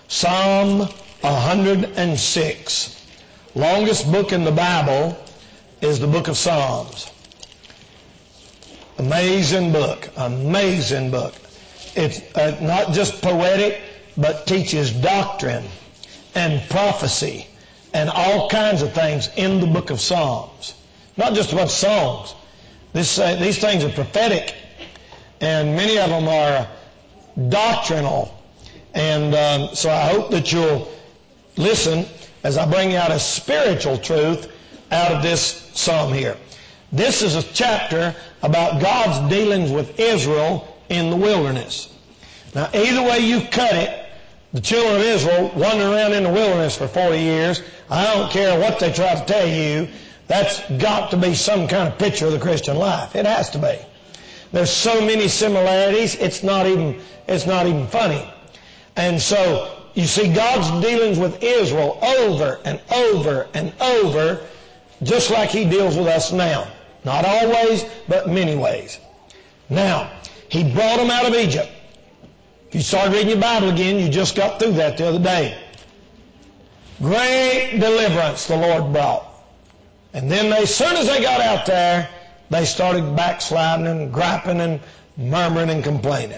Psalm 106. Longest book in the Bible is the book of Psalms. Amazing book, amazing book. It's not just poetic, but teaches doctrine and prophecy and all kinds of things in the book of Psalms. Not just about songs. These things are prophetic, and many of them are doctrinal. And so I hope that you'll listen as I bring out a spiritual truth out of this psalm here. This is a chapter about God's dealings with Israel in the wilderness. Now, either way you cut it, the children of Israel wandered around in the wilderness for 40 years. I don't care what they try to tell you. That's got to be some kind of picture of the Christian life. It has to be. There's so many similarities, it's not even funny. And so, you see God's dealings with Israel over and over and over, just like He deals with us now. Not always, but many ways. Now, He brought them out of Egypt. If you start reading your Bible again, you just got through that the other day. Great deliverance the Lord brought. And then as soon as they got out there, they started backsliding and griping and murmuring and complaining.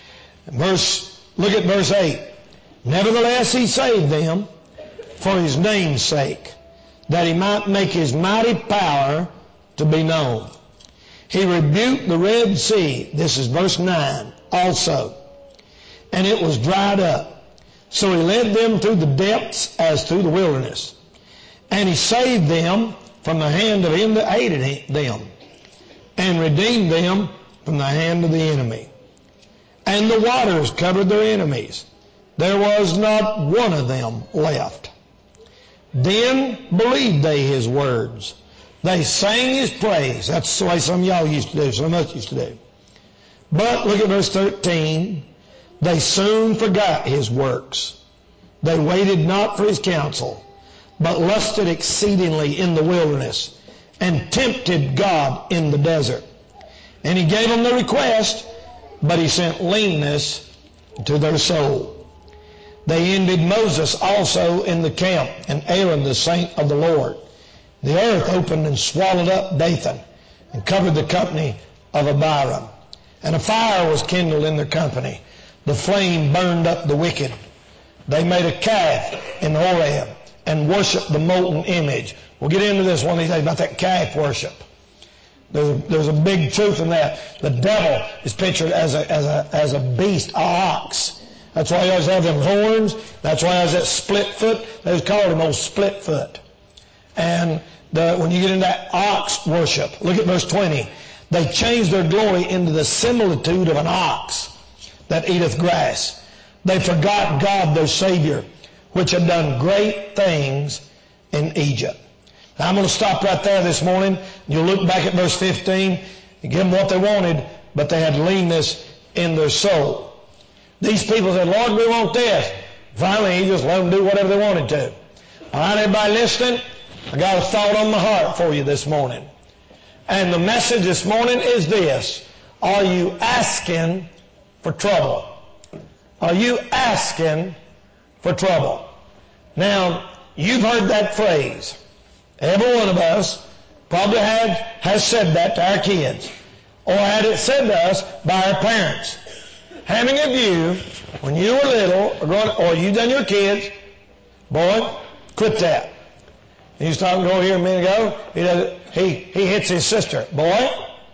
Look at verse 8. Nevertheless, He saved them for His name's sake, that He might make His mighty power to be known. He rebuked the Red Sea, this is verse 9, also, and it was dried up. So He led them through the depths as through the wilderness. And He saved them from the hand of him that hated them, and redeemed them from the hand of the enemy. And the waters covered their enemies. There was not one of them left. Then believed they His words. They sang His praise. That's the way some of y'all used to do, some of us used to do. But look at verse 13. They soon forgot His works. They waited not for His counsel, but lusted exceedingly in the wilderness, and tempted God in the desert. And He gave them the request, but He sent leanness to their soul. They ended Moses also in the camp, and Aaron the saint of the Lord. The earth opened and swallowed up Dathan, and covered the company of Abiram. And a fire was kindled in their company. The flame burned up the wicked. They made a calf in Horeb, and worshipped the molten image. We'll get into this one of these days about that calf worship. There's a big truth in that. The devil is pictured as a beast, a ox. That's why he always have them horns. That's why he has that split foot. They just called him old split foot. And when you get into that ox worship, look at verse 20. They changed their glory into the similitude of an ox that eateth grass. They forgot God their Savior, which had done great things in Egypt. Now I'm going to stop right there this morning. You'll look back at verse 15 and give them what they wanted, but they had leanness in their soul. These people said, Lord, we want this. Finally, He just let them do whatever they wanted to. All right, everybody listening? I got a thought on my heart for you this morning. And the message this morning is this. Are you asking for trouble? Are you asking for trouble? Now, you've heard that phrase. Every one of us probably has said that to our kids, or had it said to us by our parents. How many of you, when you were little, or you done your kids, boy, quit that. He was talking over here a minute ago. He hits his sister. Boy,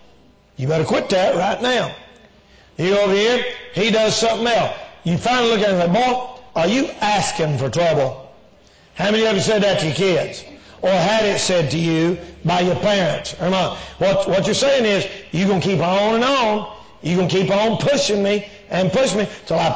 you better quit that right now. You go over here, he does something else. You finally look at him and say, boy, are you asking for trouble? How many of you said that to your kids? Or had it said to you by your parents? What you're saying is, you're going to keep on and on. You're going to keep on pushing me and push me till I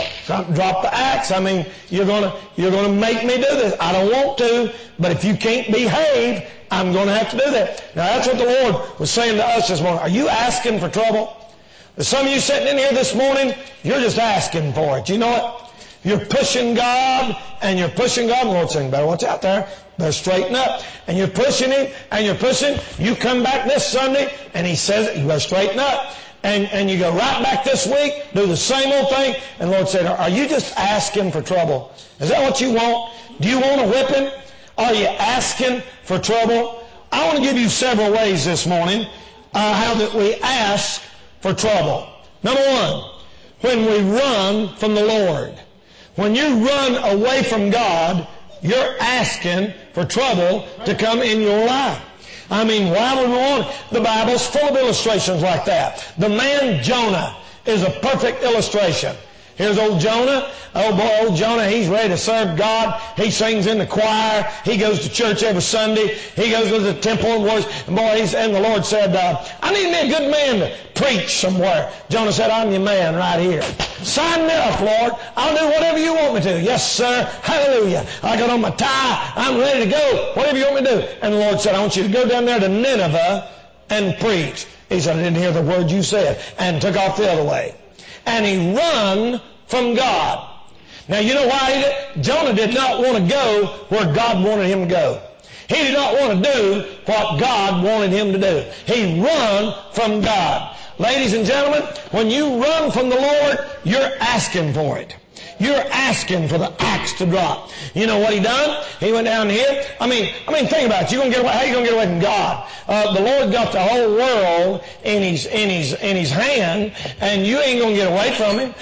drop the axe. I mean, you're going to make me do this. I don't want to, but if you can't behave, I'm going to have to do that. Now, that's what the Lord was saying to us this morning. Are you asking for trouble? There's some of you sitting in here this morning, you're just asking for it. You know what? You're pushing God, and you're pushing God. The Lord's saying, better watch out there. Better straighten up. And you're pushing Him, and you're pushing. You come back this Sunday, and He says, you better straighten up. and you go right back this week, do the same old thing, and the Lord said, are you just asking for trouble? Is that what you want? Do you want a whipping? Are you asking for trouble? I want to give you several ways this morning how that we ask for trouble. Number one, when we run from the Lord. When you run away from God, you're asking for trouble to come in your life. I mean, why would we want it? The Bible's full of illustrations like that. The man Jonah is a perfect illustration. Here's old Jonah. Oh boy, old Jonah, he's ready to serve God. He sings in the choir. He goes to church every Sunday. He goes to the temple and worship. And boy, and the Lord said, I need me a good man to preach somewhere. Jonah said, I'm your man right here. Sign me up, Lord. I'll do whatever you want me to. Yes, sir. Hallelujah. I got on my tie. I'm ready to go. Whatever you want me to do. And the Lord said, I want you to go down there to Nineveh and preach. He said, I didn't hear the word you said. And took off the other way. And he run from God. Now, you know why Jonah did not want to go where God wanted him to go. He did not want to do what God wanted him to do. He run from God. Ladies and gentlemen, when you run from the Lord, you're asking for it. You're asking for the axe to drop. You know what he done? He went down here. I mean, think about it. How you gonna get away from God? The Lord got the whole world in his hand, and you ain't gonna get away from him.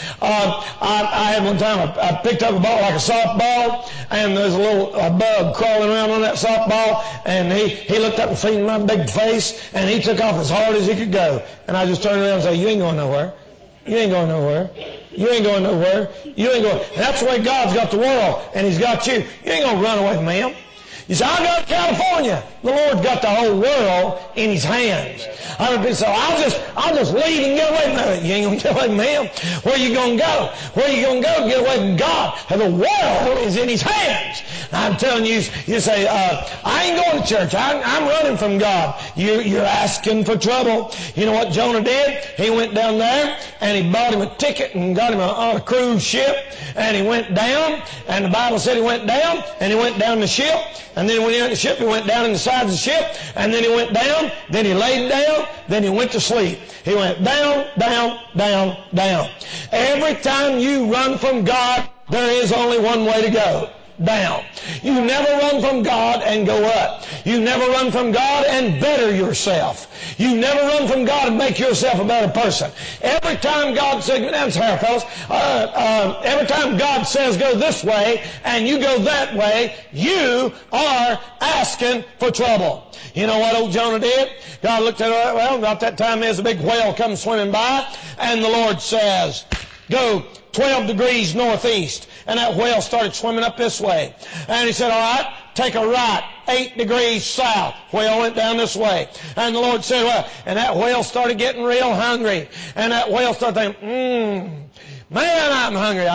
I had one time I picked up a ball like a softball, and there's a bug crawling around on that softball, and he looked up and seen my big face, and he took off as hard as he could go. And I just turned around and said, "You ain't going nowhere. You ain't going nowhere. You ain't going nowhere. You ain't going." And that's the way God's got the world, and He's got you. You ain't going to run away from Him. You say, I go to California. The Lord's got the whole world in His hands. So I'll just leave and get away from Him. You ain't going to get away from Him. Where you going to go? Where you going to go to get away from God? And the world is in His hands. I'm telling you, you say, I ain't going to church. I'm running from God. You're asking for trouble. You know what Jonah did? He went down there and he bought him a ticket and got him on a cruise ship, and he went down, and the Bible said he went down, and he went down the ship, and then when he went the ship, he went down in the sides of the ship, and then he went down, then he laid down, then he went to sleep. He went down, down, down, down. Every time you run from God, there is only one way to go. Down. You never run from God and go up. You never run from God and better yourself. You never run from God and make yourself a better person. Every time God says, go down here, fellas. Every time God says go this way and you go that way, you are asking for trouble. You know what old Jonah did? God looked at it, well, about that time there's a big whale comes swimming by, and the Lord says, go 12 degrees northeast. And that whale started swimming up this way. And he said, all right, take a right, 8 degrees south. Whale went down this way. And the Lord said, well, and that whale started getting real hungry. And that whale started thinking, man, I'm hungry.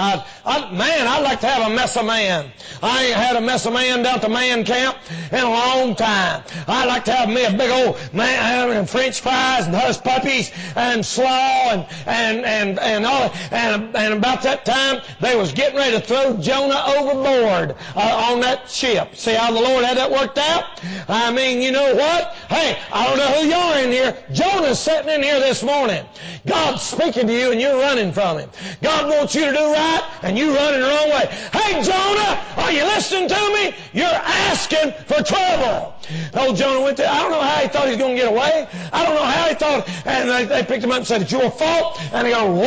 I'd like to have a mess of man. I ain't had a mess of man down to man camp in a long time. I'd like to have me a big old man and French fries and hush puppies and slaw and all. And about that time, they was getting ready to throw Jonah overboard on that ship. See how the Lord had that worked out? I mean, you know what? Hey, I don't know who you are in here. Jonah's sitting in here this morning. God's speaking to you and you're running from Him. God wants you to do right, and you running the wrong way. Hey, Jonah, are you listening to me? You're asking for trouble. Old Jonah went there. I don't know how he thought he was going to get away. I don't know how he thought. And they picked him up and said, it's your fault. And they go,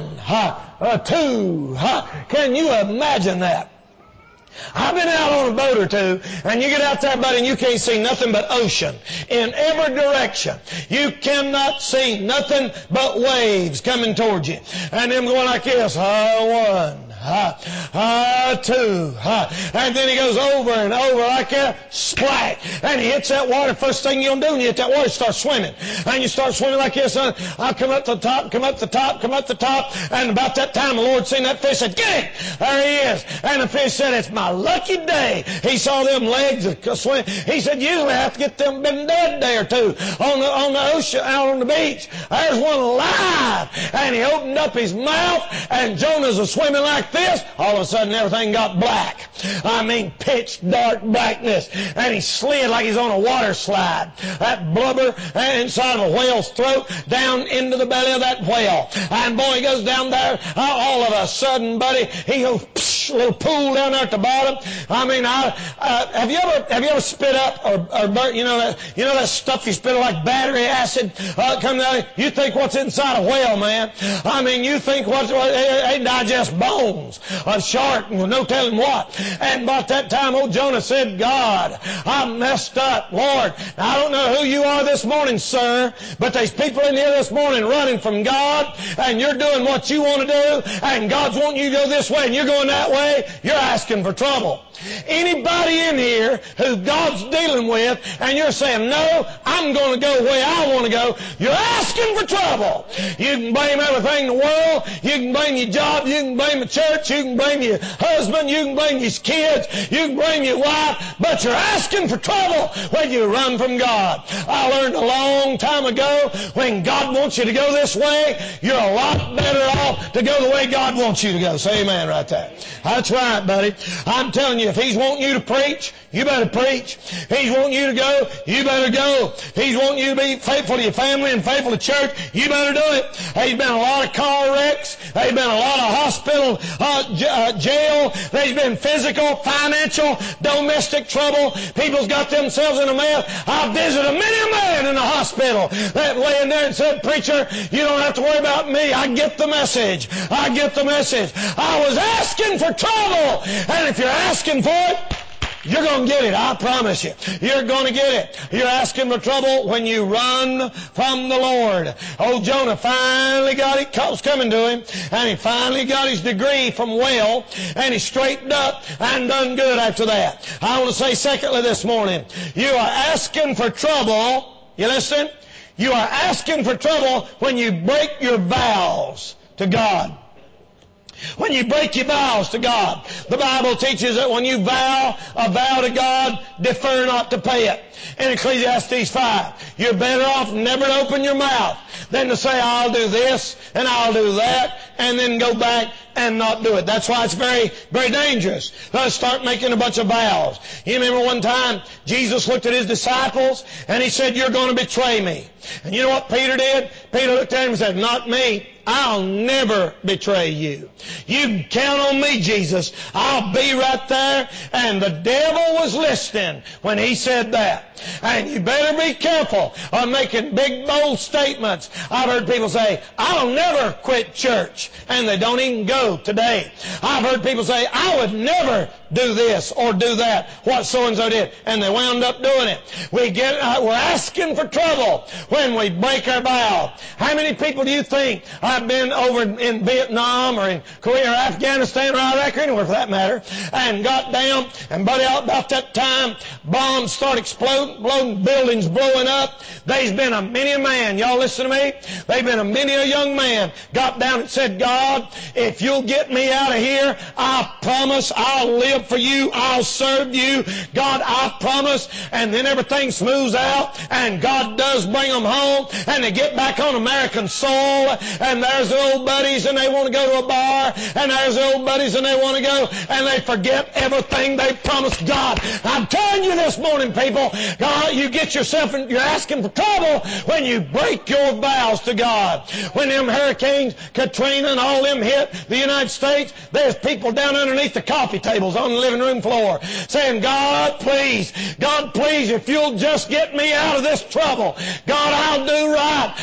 1, 2. Can you imagine that? I've been out on a boat or two, and you get out there, buddy, and you can't see nothing but ocean in every direction. You cannot see nothing but waves coming towards you. And them going like this, 1, 2, and then he goes over and over like that, splat, and he hits that water. First thing you'll do when you hit that water, you start swimming. And you start swimming like this, I'll come up to the top, come up the top, come up the top, and about that time the Lord seen that fish, said, get it! There he is. And the fish said, it's my lucky day. He saw them legs swim. He said, usually I have to get them been dead a day or two on the ocean, out on the beach. There's one alive. And he opened up his mouth, and Jonah's was swimming like this. All of a sudden everything got black. I mean, pitch dark blackness. And he slid like he's on a water slide. That blubber inside of a whale's throat down into the belly of that whale. And boy, he goes down there. All of a sudden, buddy, he goes, psh, a little pool down there at the bottom. I mean, have you ever spit up or burnt, you know that stuff you spit up like battery acid coming out? You think what's inside a whale, man? I mean, you think they digest bones, a shark, no telling what. And about that time, old Jonah said, God, I messed up. Lord, I don't know who you are this morning, sir, but there's people in here this morning running from God, and you're doing what you want to do, and God's wanting you to go this way, and you're going that way. You're asking for trouble. Anybody in here who God's dealing with, and you're saying, no, I'm going to go the way I want to go, you're asking for trouble. You can blame everything in the world. You can blame your job. You can blame the church. You can blame your husband. You can blame your kids. You can blame your wife. But you're asking for trouble when you run from God. I learned a long time ago, when God wants you to go this way, you're a lot better off to go the way God wants you to go. Say amen right there. That's right, buddy. I'm telling you, if He's wanting you to preach, you better preach. If He's wanting you to go, you better go. If He's wanting you to be faithful to your family and faithful to church, you better do it. There's been a lot of car wrecks. There's been a lot of hospital, jail. There's been physical, financial, domestic trouble. People's got themselves in a mess. I visited many a man in the hospital that laying there and said, preacher, you don't have to worry about me. I get the message. I get the message. I was asking for trouble. And if you're asking for it, you're going to get it. I promise you. You're going to get it. You're asking for trouble when you run from the Lord. Old Jonah finally got it. It was coming to him. And he finally got his degree from whale. And he straightened up and done good after that. I want to say secondly this morning, you are asking for trouble. You listen? You are asking for trouble when you break your vows to God. When you break your vows to God. The Bible teaches that when you vow a vow to God, defer not to pay it. In Ecclesiastes 5, you're better off never to open your mouth than to say, I'll do this and I'll do that, and then go back and not do it. That's why it's very, very dangerous. Let's start making a bunch of vows. You remember one time Jesus looked at His disciples and He said, you're going to betray me. And you know what Peter did? Peter looked at him and said, not me. I'll never betray you. You can count on me, Jesus. I'll be right there. And the devil was listening when He said that. And you better be careful of making big, bold statements. I've heard people say, I'll never quit church. And they don't even go today. I've heard people say, I would never do this or do that, what so-and-so did. And they wound up doing it. We're asking for trouble when we break our vow. How many people do you think I've been over in Vietnam or in Korea or Afghanistan or Iraq or anywhere for that matter, and got down, and buddy, about that time, bombs start exploding, buildings blowing up. There's been many a man, y'all listen to me, there's been many a young man got down and said, God, if you'll get me out of here, I promise I'll live for you, I'll serve you, God, I promise. And then everything smooths out, and God does bring them home, and they get back on American soil, and there's the old buddies, and they want to go to a bar, and there's the old buddies, and they want to go, and they forget everything they promised God. I'm telling you this morning, people, God, you get yourself, you're asking for trouble when you break your vows to God. When them hurricanes, Katrina and all them hit the United States, there's people down underneath the coffee tables on the living room floor saying, God, please, if you'll just get me out of this trouble, God, I'll do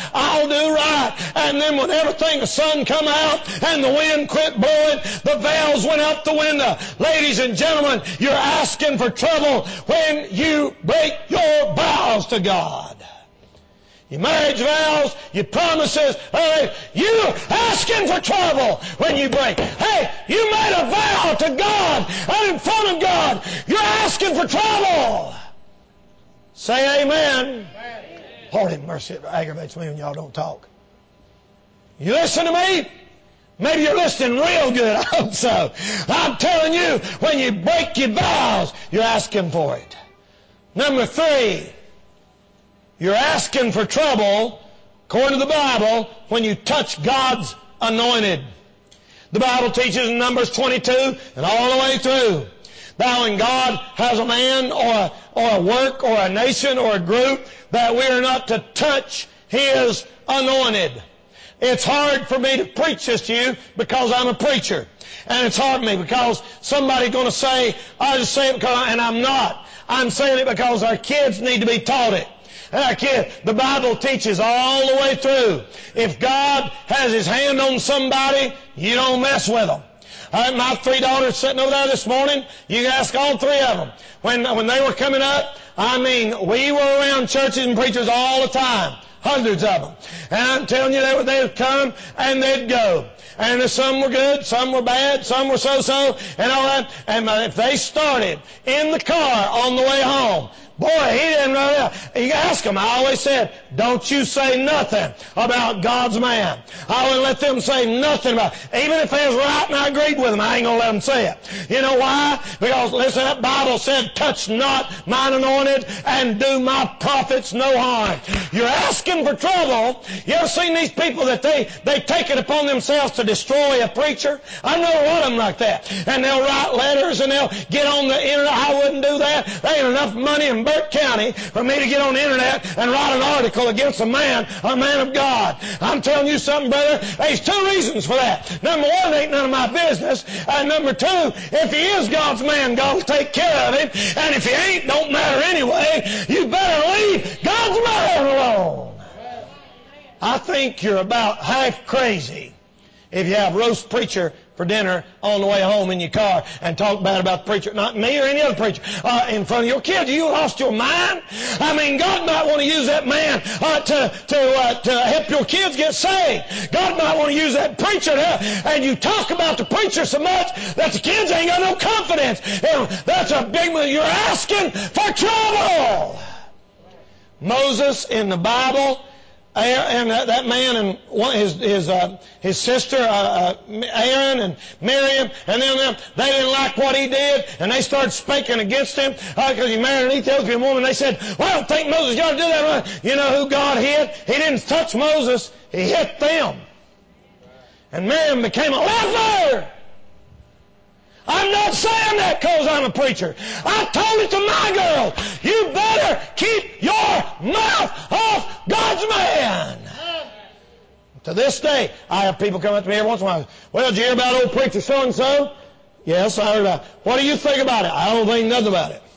right. And then when the sun come out and the wind quit blowing, the valves went out the window. Ladies and gentlemen, you're asking for trouble when you break your vows to God. Your marriage vows, your promises, you're asking for trouble when you break. Hey, you made a vow to God and in front of God. You're asking for trouble. Say amen. Lord have mercy, it aggravates me when y'all don't talk. You listen to me? Maybe you're listening real good. I hope so. I'm telling you, when you break your vows, you're asking for it. Number 3, you're asking for trouble, according to the Bible, when you touch God's anointed. The Bible teaches in Numbers 22 and all the way through Now when God has a man or a work or a nation or a group, that we are not to touch His anointed. It's hard for me to preach this to you because I'm a preacher. And it's hard for me because somebody's going to say, I just say it because, and I'm not. I'm saying it because our kids need to be taught it. And our kids, the Bible teaches all the way through. If God has His hand on somebody, you don't mess with them. My 3 daughters sitting over there this morning, you can ask all 3 of them. When they were coming up, we were around churches and preachers all the time. Hundreds of them. And I'm telling you, they would come and they'd go. And some were good, some were bad, some were so-so, and all that. And if they started in the car on the way home, boy, he didn't know. You ask him. I always said, don't you say nothing about God's man. I wouldn't let them say nothing about it. Even if they was right and I agreed with them, I ain't going to let them say it. You know why? Because, listen, that Bible said, touch not mine anointed and do my prophets no harm. You're asking for trouble. You ever seen these people that they take it upon themselves to destroy a preacher? I know a lot of them like that. And they'll write letters and they'll get on the internet. I wouldn't do that. There ain't enough money in Burke County for me to get on the internet and write an article against a man of God. I'm telling you something, brother. There's 2 reasons for that. Number 1, it ain't none of my business. And number 2, if he is God's man, God will take care of him. And if he ain't, don't matter anyway. You better leave God's man alone. I think you're about half crazy if you have roast preacher for dinner on the way home in your car and talk bad about the preacher, not me or any other preacher, in front of your kids. You lost your mind? I mean, God might want to use that man to help your kids get saved. God might want to use that preacher to help. And you talk about the preacher so much that the kids ain't got no confidence. And that's a big move. You're asking for trouble. Moses in the Bible, and that man and his sister Aaron and Miriam, and then they didn't like what he did, and they started speaking against him because he married an Ethiopian woman. They said, "Well, I don't think Moses got to do that." You know who God hit? He didn't touch Moses; he hit them. And Miriam became a leper. I'm not saying that because I'm a preacher. I told it to my girl. You better keep your mouth off God's man. To this day, I have people come up to me every once in a while. Well, did you hear about old preacher so-and-so? Yes, I heard about it. What do you think about it? I don't think nothing about it.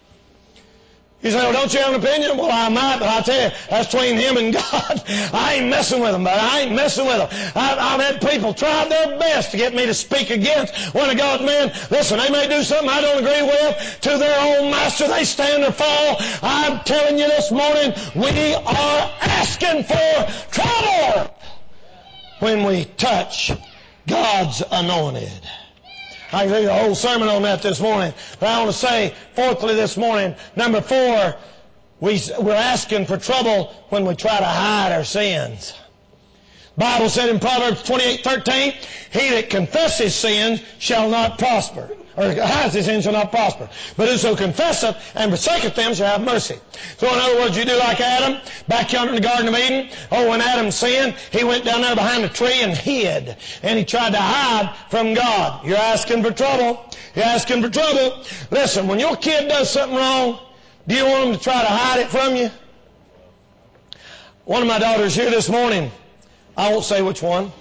You say, well, don't you have an opinion? Well, I might, but I tell you, that's between him and God. I ain't messing with him, but I ain't messing with him. I've had people try their best to get me to speak against one of God's men. Listen, they may do something I don't agree with. To their own master, they stand or fall. I'm telling you this morning, we are asking for trouble when we touch God's anointed. I can do the whole sermon on that this morning. But I want to say, fourthly this morning, number 4, we're asking for trouble when we try to hide our sins. The Bible said in Proverbs 28:13, he that confesses sins shall not prosper. Or hides his sins shall not prosper. But whoso confesseth and forsaketh them shall have mercy. So in other words, you do like Adam, back yonder in the Garden of Eden. Oh, when Adam sinned, he went down there behind a tree and hid. And he tried to hide from God. You're asking for trouble. You're asking for trouble. Listen, when your kid does something wrong, do you want them to try to hide it from you? One of my daughters here this morning, I won't say which one.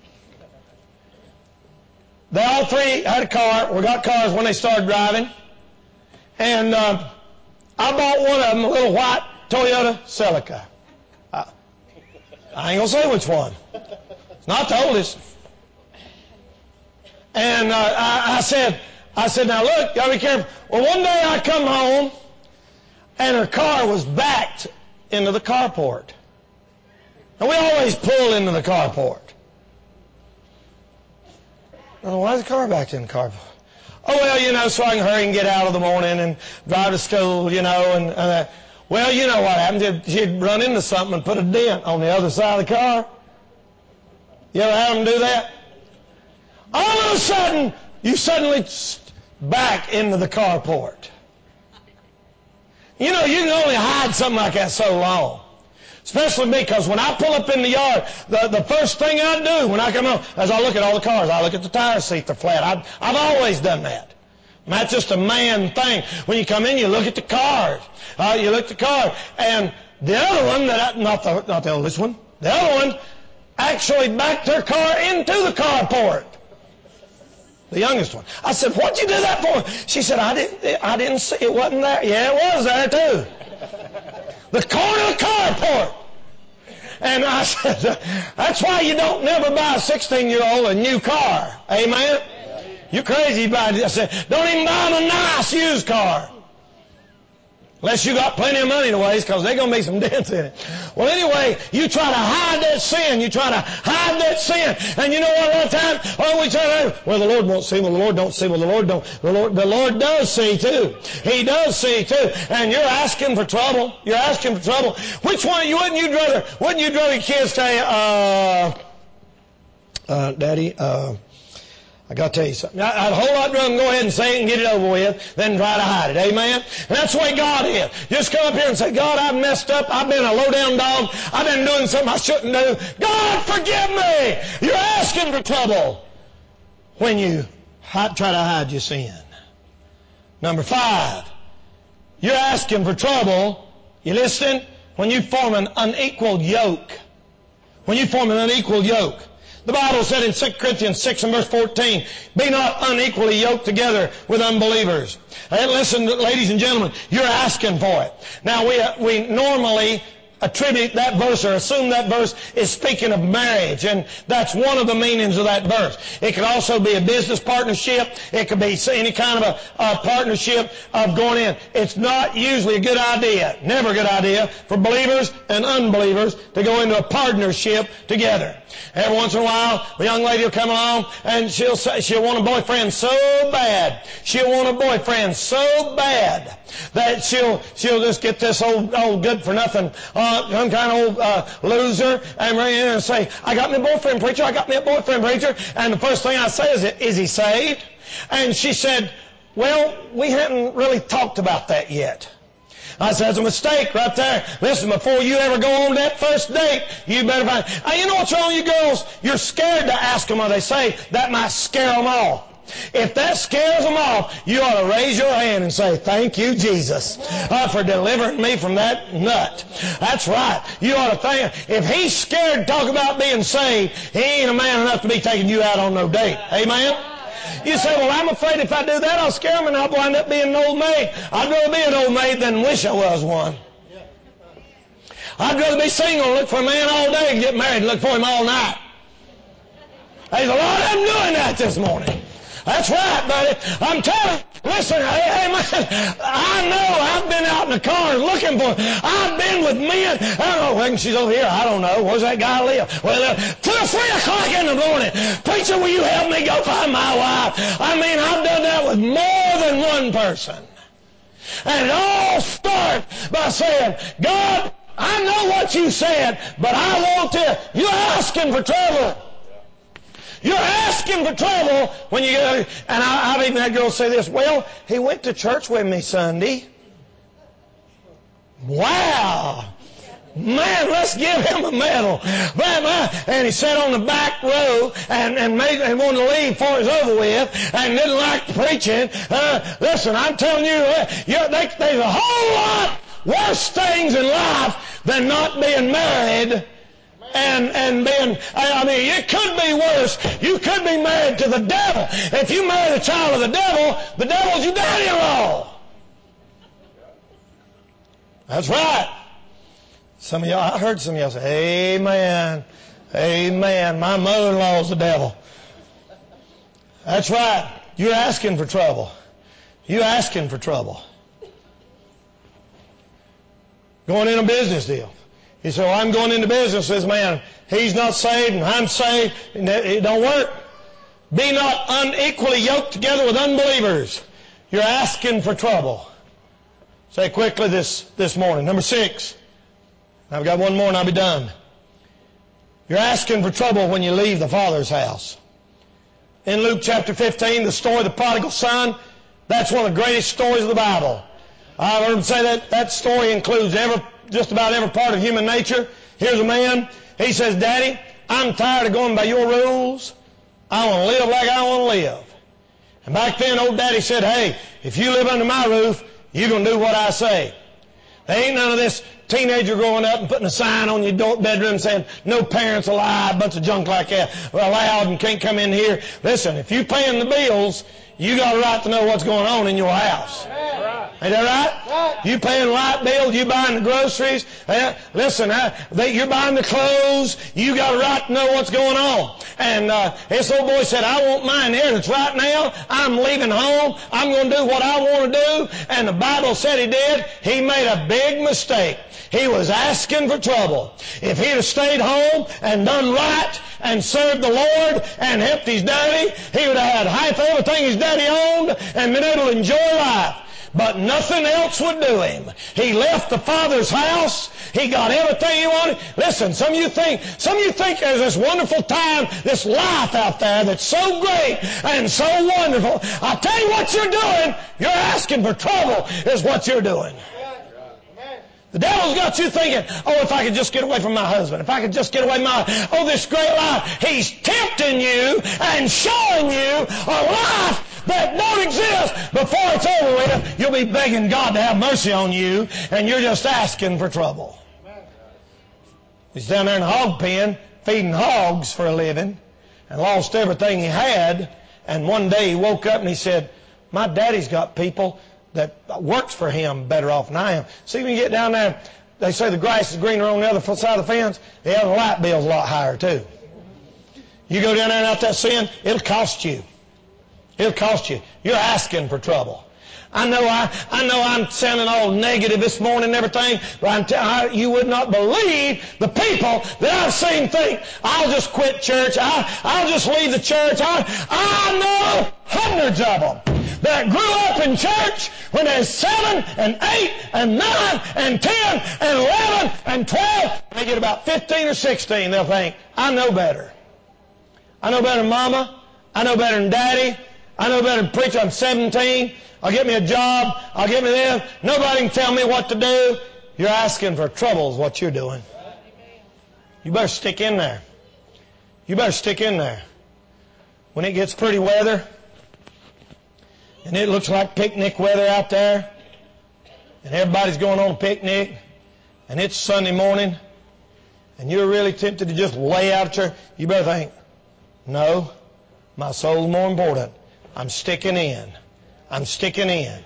They all 3 had a car, or got cars when they started driving. And I bought one of them a little white Toyota Celica. I ain't going to say which one. It's not the oldest. And I said, now look, you got to be careful. Well, one day I come home, and her car was backed into the carport. And we always pull into the carport. Oh, why is the car backed in the carport? Oh, well, so I can hurry and get out of the morning and drive to school, and well, you know what happened. She'd run into something and put a dent on the other side of the car. You ever have them do that? All of a sudden, you suddenly back into the carport. You can only hide something like that so long. Especially me, because when I pull up in the yard, the first thing I do when I come home is I look at all the cars. I look at the tire seat, they're flat. I've always done that. And that's just a man thing. When you come in, you look at the cars. You look at the car. And the other one, not the oldest one, the other one actually backed their car into the carport. The youngest one. I said, what'd you do that for? She said, I didn't see it. Wasn't there? Yeah, it was there too. The corner of the carport. And I said, that's why you don't never buy a 16-year-old a new car. Amen? You're crazy about it. I said, don't even buy them a nice used car. Unless you got plenty of money to waste, because there's going to be some dents in it. Well, anyway, you try to hide that sin. You try to hide that sin. And you know what, a lot of times, we try to, well, the Lord won't see. Well, the Lord don't see. Well, the Lord don't. The Lord does see too. He does see too. And you're asking for trouble. You're asking for trouble. Which one wouldn't you rather your kids tell you, Daddy, I got to tell you something. I'd a whole lot rather go ahead and say it and get it over with than try to hide it. Amen? And that's the way God is. Just come up here and say, God, I've messed up. I've been a low-down dog. I've been doing something I shouldn't do. God, forgive me. You're asking for trouble when you try to hide your sin. Number 5, you're asking for trouble. You listening? When you form an unequal yoke. When you form an unequal yoke. The Bible said in 2 Corinthians 6 and verse 14, be not unequally yoked together with unbelievers. Hey, listen, ladies and gentlemen, you're asking for it. Now, we normally attribute that verse or assume that verse is speaking of marriage, and that's one of the meanings of that verse. It could also be a business partnership. It could be any kind of a partnership of going in. It's not usually a good idea, never a good idea, for believers and unbelievers to go into a partnership together. Every once in a while, a young lady will come along and she'll want a boyfriend so bad. She'll want a boyfriend so bad that she'll just get this old good for nothing, some kind of old loser, and bring in and say, I got me a boyfriend, preacher. I got me a boyfriend, preacher. And the first thing I say is he saved? And she said, well, we hadn't really talked about that yet. I said, that's a mistake right there. Listen, before you ever go on that first date, you better find... you know what's wrong with you girls? You're scared to ask them what they say. That might scare them off. If that scares them off, you ought to raise your hand and say, thank you, Jesus, for delivering me from that nut. That's right. You ought to thank... If he's scared to talk about being saved, he ain't a man enough to be taking you out on no date. Amen? You say, well, I'm afraid if I do that, I'll scare him and I'll wind up being an old maid. I'd rather be an old maid than wish I was one. I'd rather be single and look for a man all day and get married and look for him all night. There's a lot of them doing that this morning. That's right, buddy. I'm telling you. Listen, hey, man, I know I've been out in the car looking for, I've been with men. I don't know when she's over here. I don't know. Where's that guy live? Well, 2 or 3 o'clock in the morning. Preacher, will you help me go find my wife? I mean, I've done that with more than one person. And it all starts by saying, God, I know what you said, but I want to. You're asking for trouble. You're asking for trouble when you go. And I've even had girls say this, well, he went to church with me Sunday. Wow. Man, let's give him a medal. And he sat on the back row and wanted to leave before it was over with and didn't like preaching. Listen, I'm telling you, there's a whole lot worse things in life than not being married. And being, I mean, it could be worse. You could be married to the devil. If you marry the child of the devil's your daddy-in-law. That's right. Some of y'all, I heard some of y'all say, amen, amen, my mother-in-law's the devil. That's right. You're asking for trouble. You're asking for trouble. Going in a business deal. You say, well, I'm going into business with this man. He's not saved and I'm saved. It don't work. Be not unequally yoked together with unbelievers. You're asking for trouble. Say quickly this morning. Number 6. I've got one more and I'll be done. You're asking for trouble when you leave the Father's house. In Luke chapter 15, the story of the prodigal son, that's one of the greatest stories of the Bible. I've heard him say that story includes just about every part of human nature. Here's a man. He says, Daddy, I'm tired of going by your rules. I want to live like I want to live. And back then, old Daddy said, hey, if you live under my roof, you're going to do what I say. There ain't none of this teenager growing up and putting a sign on your bedroom saying, no parents allowed, a bunch of junk like that, allowed and can't come in here. Listen, if you're paying the bills, you got a right to know what's going on in your house. Ain't that right? You paying light bill, you buying the groceries. Listen, you're buying the clothes. You got a right to know what's going on. And this old boy said, I want my inheritance right now. I'm leaving home. I'm going to do what I want to do. And the Bible said he did. He made a big mistake. He was asking for trouble. If he'd have stayed home and done right and served the Lord and helped his daddy, he would have had half everything his daddy owned and been able to enjoy life. But nothing else would do him. He left the Father's house. He got everything he wanted. Listen, some of you think there's this wonderful time, this life out there that's so great and so wonderful. I tell you what you're doing. You're asking for trouble is what you're doing. The devil's got you thinking, oh, if I could just get away from my husband, if I could just get away from this great life. He's tempting you and showing you a life that don't exist. Before it's over with, you'll be begging God to have mercy on you, and you're just asking for trouble. He's down there in the hog pen feeding hogs for a living and lost everything he had. And one day he woke up and he said, my daddy's got people that works for him better off than I am. See, when you get down there, they say the grass is greener on the other side of the fence. Yeah, the light bill's a lot higher too. You go down there and out that sin, it'll cost you. It'll cost you. You're asking for trouble. I know I'm sounding all negative this morning and everything, but I'm telling you, you would not believe the people that I've seen think, I'll just quit church. I'll just leave the church. I know hundreds of them that grew up in church when they're 7 and 8 and 9 and 10 and 11 and 12. When they get about 15 or 16, they'll think, I know better. I know better than Mama. I know better than Daddy. I know better than preacher. I'm 17. I'll get me a job. I'll get me this. Nobody can tell me what to do. You're asking for trouble is what you're doing. You better stick in there. You better stick in there. When it gets pretty weather, and it looks like picnic weather out there, and everybody's going on a picnic, and it's Sunday morning, and you're really tempted to just lay out at church, you better think, no, my soul's more important. I'm sticking in. I'm sticking in.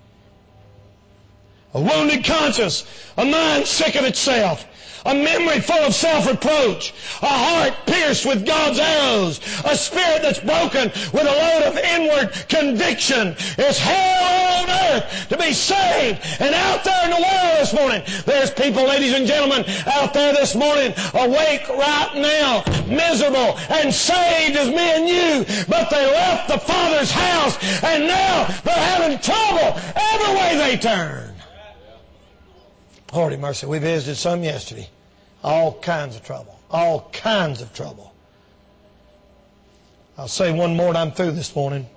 A wounded conscience, a mind sick of itself, a memory full of self-reproach, a heart pierced with God's arrows, a spirit that's broken with a load of inward conviction. It's hell on earth to be saved. And out there in the world this morning, there's people, ladies and gentlemen, out there this morning, awake right now, miserable and saved as me and you, but they left the Father's house and now they're having trouble every way they turn. Lordy mercy, we visited some yesterday. All kinds of trouble. All kinds of trouble. I'll say one more and I'm through this morning.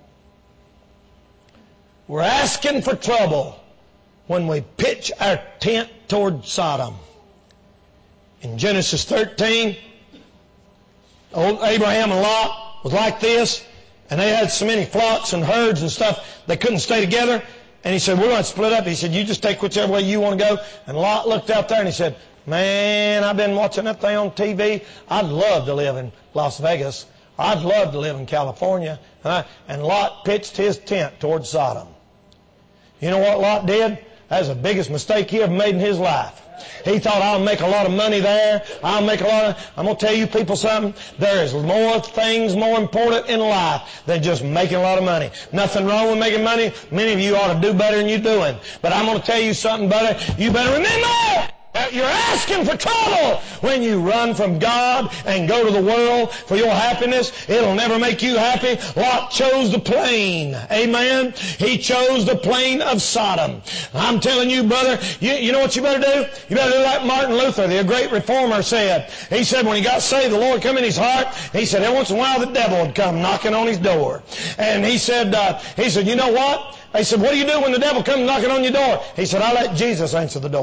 We're asking for trouble when we pitch our tent toward Sodom. In Genesis 13, old Abraham and Lot was like this, and they had so many flocks and herds and stuff, they couldn't stay together. And he said, we're going to split up. He said, you just take whichever way you want to go. And Lot looked out there and he said, man, I've been watching that thing on TV. I'd love to live in Las Vegas. I'd love to live in California. And Lot pitched his tent towards Sodom. You know what Lot did? That was the biggest mistake he ever made in his life. He thought, I'll make a lot of money there. I'm going to tell you people something. There is more things more important in life than just making a lot of money. Nothing wrong with making money. Many of you ought to do better than you're doing. But I'm going to tell you something better. You better remember that you're asking for trouble when you run from God and go to the world for your happiness. It'll never make you happy. Lot chose the plain. Amen. He chose the plain of Sodom. I'm telling you, brother, you know what you better do? You better do like Martin Luther, the great reformer, said. He said when he got saved, the Lord come in his heart. He said every once in a while the devil would come knocking on his door. And he said, you know what? He said, what do you do when the devil comes knocking on your door? He said, I let Jesus answer the door.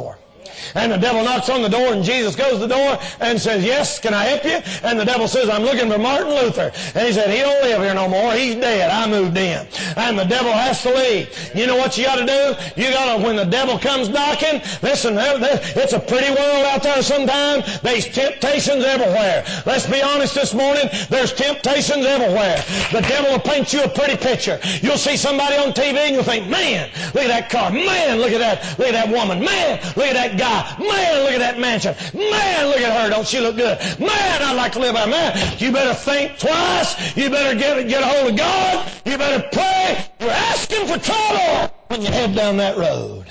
And the devil knocks on the door, and Jesus goes to the door and says, yes, can I help you? And the devil says, I'm looking for Martin Luther. And he said, he don't live here no more. He's dead. I moved in. And the devil has to leave. You know what you got to do? You got to, when the devil comes knocking, listen, it's a pretty world out there sometimes. There's temptations everywhere. Let's be honest this morning. There's temptations everywhere. The devil will paint you a pretty picture. You'll see somebody on TV and you'll think, man, look at that car. Man, look at that woman. Man, look at that guy. Man, look at that mansion. Man, look at her. Don't she look good? Man, I'd like to live there. Man, you better think twice. You better get a hold of God. You better pray. You're asking for trouble when you head down that road.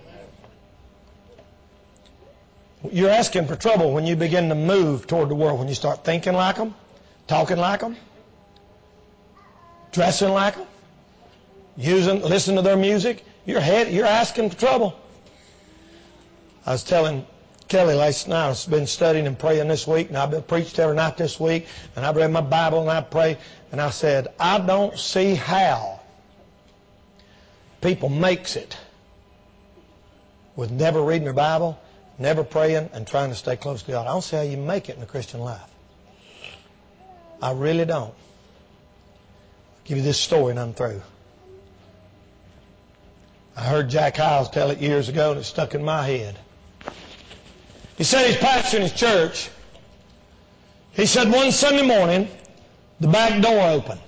You're asking for trouble when you begin to move toward the world, when you start thinking like them, talking like them, dressing like them, listening to their music. You're asking for trouble. I was telling Kelly last night, I've been studying and praying this week, and I've preached every night this week, and I've read my Bible and I pray, and I said, I don't see how people makes it with never reading their Bible, never praying, and trying to stay close to God. I don't see how you make it in the Christian life. I really don't. I'll give you this story and I'm through. I heard Jack Hyles tell it years ago, and it stuck in my head. He said he's pastoring his church. He said one Sunday morning, the back door opened.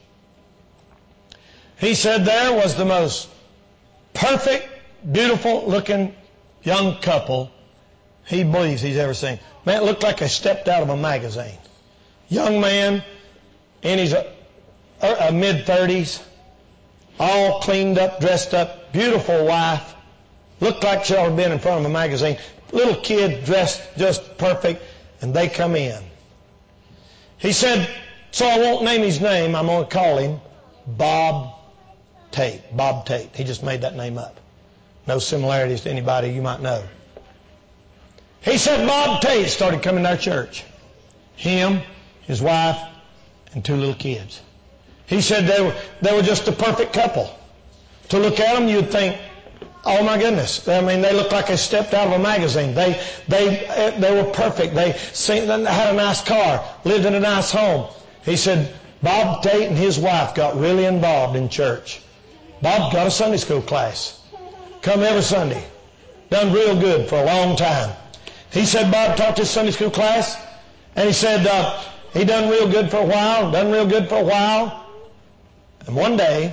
He said there was the most perfect, beautiful looking young couple he believes he's ever seen. Man, it looked like they stepped out of a magazine. Young man in his mid-30s, all cleaned up, dressed up, beautiful wife, looked like she ought to been in front of a magazine. Little kid dressed just perfect, and they come in. He said, so I won't name his name, I'm going to call him Bob Tate. Bob Tate. He just made that name up. No similarities to anybody you might know. He said Bob Tate started coming to our church. Him, his wife, and 2 little kids. He said they were just a perfect couple. To look at them, you'd think, oh my goodness! I mean, they looked like they stepped out of a magazine. They were perfect. They had a nice car, lived in a nice home. He said Bob Tate and his wife got really involved in church. Bob got a Sunday school class, come every Sunday, done real good for a long time. He said Bob taught this Sunday school class, and he said he done real good for a while, and one day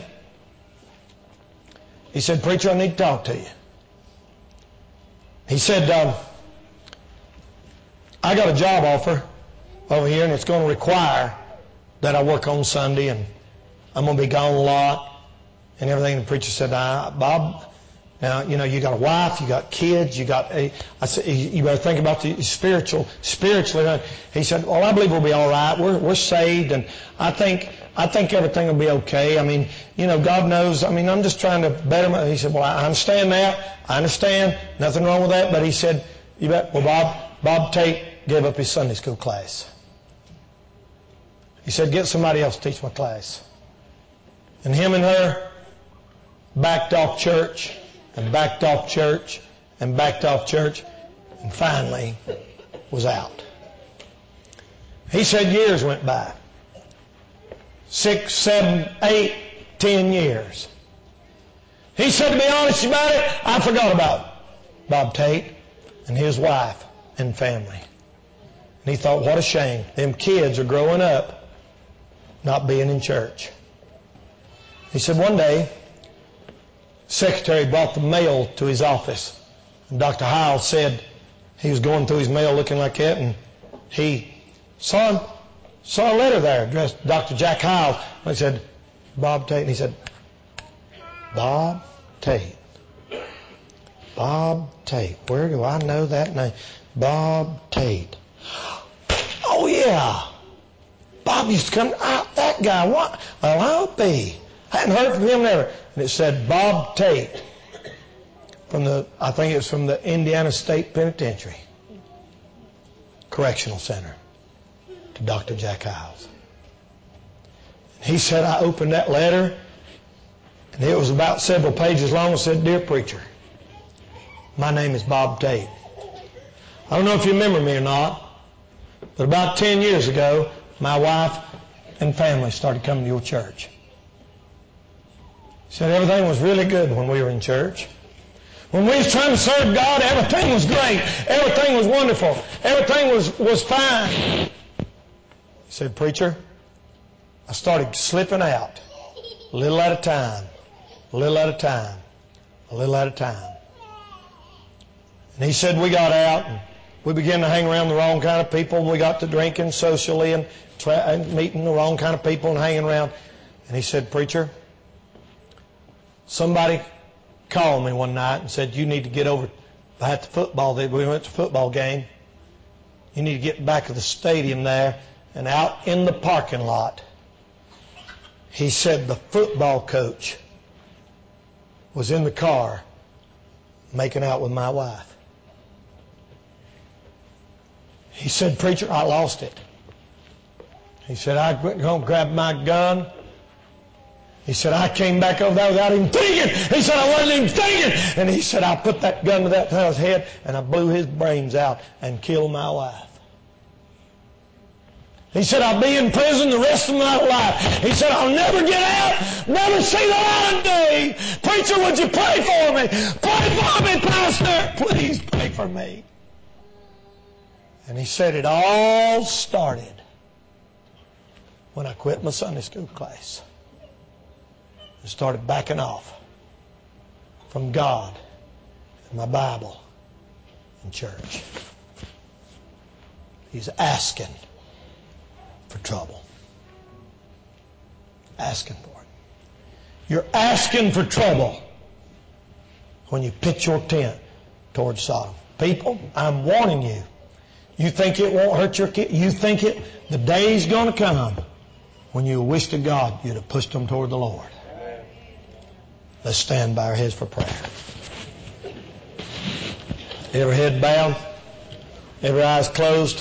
he said, preacher, I need to talk to you. He said, I got a job offer over here, and it's going to require that I work on Sunday, and I'm going to be gone a lot and everything. The preacher said, Bob, now, you got a wife, you got kids, I said, you better think about the spiritually. He said, well, I believe we'll be all right. We're saved, and I think everything will be okay. I mean, God knows. I mean, I'm just trying to better my. He said, well, I understand that. I understand. Nothing wrong with that. But he said, you bet. Well, Bob Tate gave up his Sunday school class. He said, get somebody else to teach my class. And him and her backed off church and backed off church and backed off church and finally was out. He said years went by. 6, 7, 8, 10 years. He said, to be honest about it, I forgot about Bob Tate and his wife and family. And he thought, what a shame. Them kids are growing up not being in church. He said one day, secretary brought the mail to his office. And Dr. Hyles said he was going through his mail looking like that, and he saw a letter there addressed to Dr. Jack Hyles. And he said, Bob Tate. And he said, Bob Tate. Bob Tate. Where do I know that name? Bob Tate. Oh, yeah. Bob used to come out. That guy. What? Well, I'll be. I hadn't heard from him never. And it said Bob Tate I think it was from the Indiana State Penitentiary Correctional Center to Dr. Jack Hyles. He said, I opened that letter, and it was about several pages long. It said, Dear preacher, My name is Bob Tate. I don't know if you remember me or not, but about 10 years ago, my wife and family started coming to your church. Said everything was really good when we were in church. When we was trying to serve God, everything was great. Everything was wonderful. Everything was fine. He said, preacher, I started slipping out a little at a time, a little at a time, a little at a time. And he said we got out and we began to hang around the wrong kind of people. We got to drinking socially and meeting the wrong kind of people and hanging around. And he said, preacher, somebody called me one night and said, you need to get over at the football. We went to a football game. You need to get back to the stadium there and out in the parking lot. He said the football coach was in the car making out with my wife. He said, preacher, I lost it. He said, I went home, grabbed my gun. He said, I came back over there without even thinking. He said, I wasn't even thinking. And he said, I put that gun to that fellow's head and I blew his brains out and killed my wife. He said, I'll be in prison the rest of my life. He said, I'll never get out, never see the light of day. Preacher, would you pray for me? Pray for me, pastor. Please pray for me. And he said, it all started when I quit my Sunday school class. I started backing off from God and my Bible and church. He's asking for trouble. Asking for it. You're asking for trouble when you pitch your tent towards Sodom. People, I'm warning you. You think it won't hurt your kid? You think the day's going to come when you wish to God you'd have pushed them toward the Lord. Let's stand by our heads for prayer. Every head bowed, every eyes closed.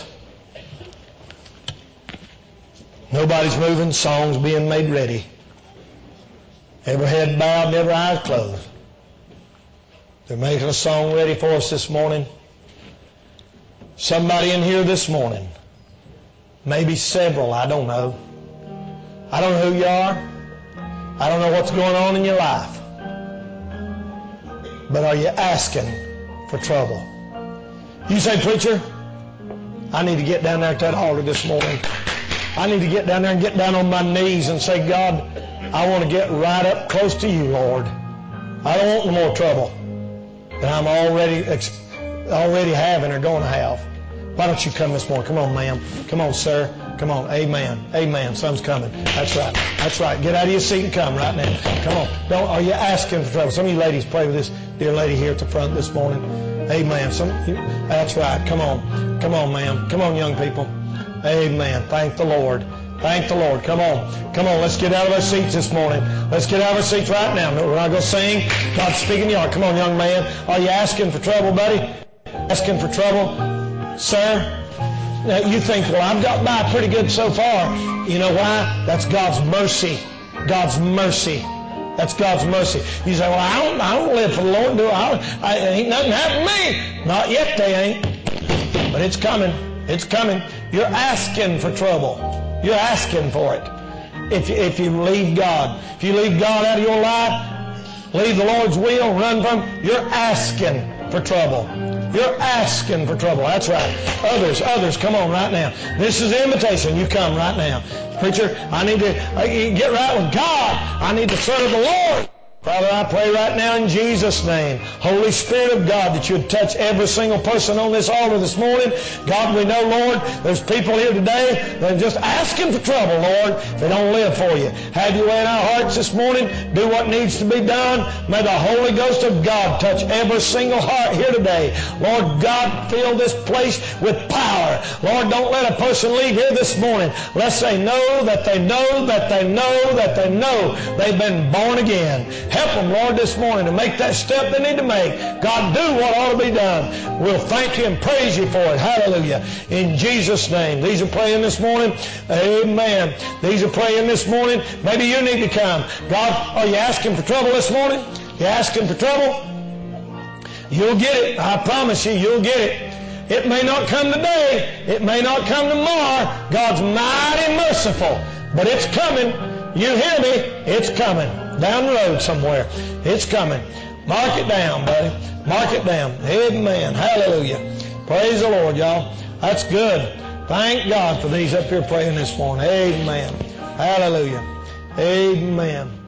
Nobody's moving, songs being made ready. Every head bowed and every eye closed. They're making a song ready for us this morning. Somebody in here this morning, maybe several, I don't know. I don't know who you are. I don't know what's going on in your life. But are you asking for trouble? You say, preacher, I need to get down there at that altar this morning. I need to get down there and get down on my knees and say, God, I want to get right up close to you, Lord. I don't want no more trouble that I'm already having or going to have. Why don't you come this morning? Come on, ma'am. Come on, sir. Come on. Amen. Amen. Something's coming. That's right. That's right. Get out of your seat and come right now. Come on. Are you asking for trouble? Some of you ladies pray with this dear lady here at the front this morning. Amen. That's right. Come on. Come on, ma'am. Come on, young people. Amen. Thank the Lord. Thank the Lord. Come on. Come on. Let's get out of our seats this morning. Let's get out of our seats right now. We're not going to sing. God's speaking to you. Come on, young man. Are you asking for trouble, buddy? Asking for trouble? Sir? Now you think, well, I've got by pretty good so far. You know why? That's God's mercy. God's mercy. That's God's mercy. You say, well, I don't live for the Lord, do I? Ain't nothing happened to me. Not yet they ain't. But it's coming. It's coming. You're asking for trouble. You're asking for it. If you leave God. If you leave God out of your life, leave the Lord's will, run from Him, you're asking for trouble. You're asking for trouble. That's right. Others, come on right now. This is the invitation. You come right now. Preacher, I need to get right with God. I need to serve the Lord. Father, I pray right now in Jesus' name, Holy Spirit of God, that you would touch every single person on this altar this morning. God, we know, Lord, there's people here today that are just asking for trouble, Lord. They don't live for you. Have your way in our hearts this morning. Do what needs to be done. May the Holy Ghost of God touch every single heart here today. Lord God, fill this place with power. Lord, don't let a person leave here this morning lest they know that they know that they know that they know they've been born again. Help them, Lord, this morning to make that step they need to make. God, do what ought to be done. We'll thank you and praise you for it. Hallelujah. In Jesus' name. These are praying this morning. Amen. These are praying this morning. Maybe you need to come. God, are you asking for trouble this morning? You asking for trouble? You'll get it. I promise you, you'll get it. It may not come today. It may not come tomorrow. God's mighty merciful. But it's coming. You hear me? It's coming. Down the road somewhere. It's coming. Mark it down, buddy. Mark it down. Amen. Hallelujah. Praise the Lord, y'all. That's good. Thank God for these up here praying this morning. Amen. Hallelujah. Amen.